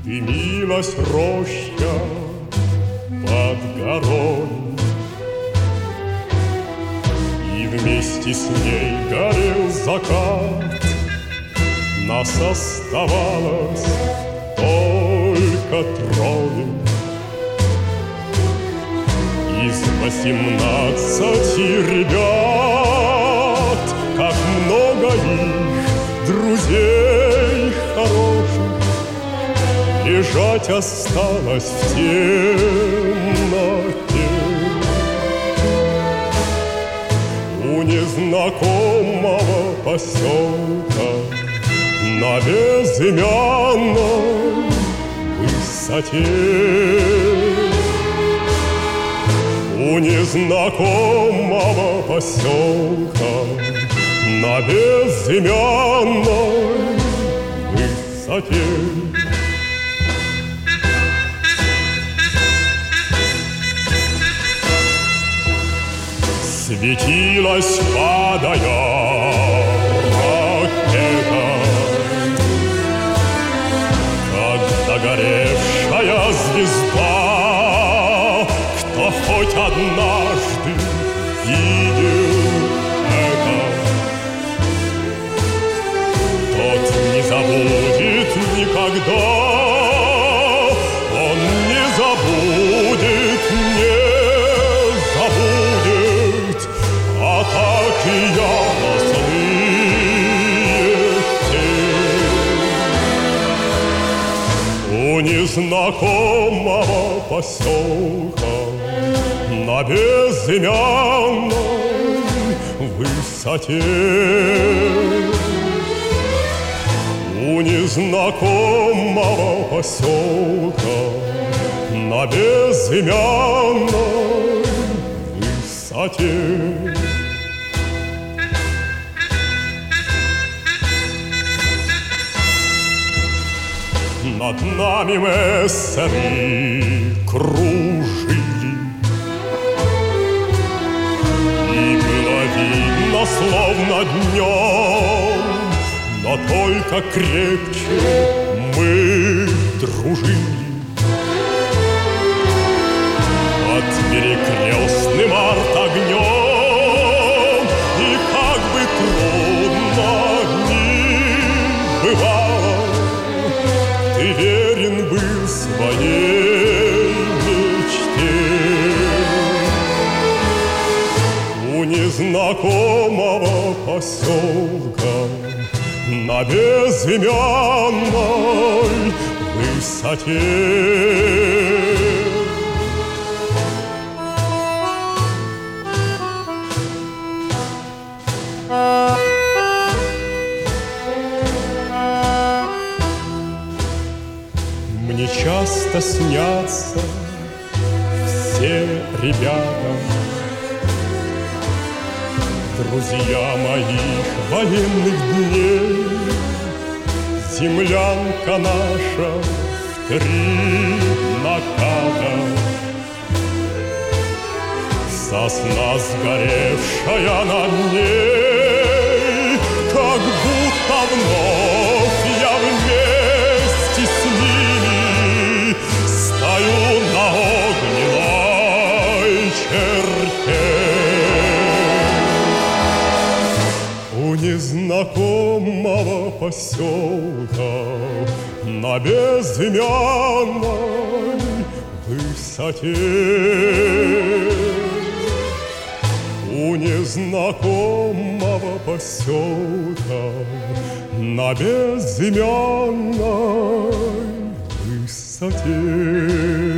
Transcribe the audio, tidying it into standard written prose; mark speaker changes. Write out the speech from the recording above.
Speaker 1: Дымилась роща под горой, и вместе с ней горел закат. Нас оставалось только трое из 18 ребят. Как много их, друзей хороших, лежать осталось в темноте. У незнакомого поселка на безымянной высоте. У незнакомого поселка на безымянной высоте. Светилась, падая, ракета, как догоревшая звезда. Кто хоть однажды видел это, тот не забудет никогда. Он не забудет, не забудет. А так и ясные тени у незнакомого поселка на безымянной высоте. У незнакомого поселка на безымянной высоте. Над нами мессеры кружили, и было видно, словно днем, но только крепче мы дружили. Под перекрестным артогнем, и как бы трудно ни бывало, ты верен был своей мечте. У незнакомого поселка на безымянной высоте. Мне часто снятся все ребята, друзья моих военных дней. Землянка наша в 3 наката, сосна сгоревшая над ней, как будто вновь я вместе с ними стою на огненной черте. У незнакомого поселка на безымянной высоте. У незнакомого поселка на безымянной высоте.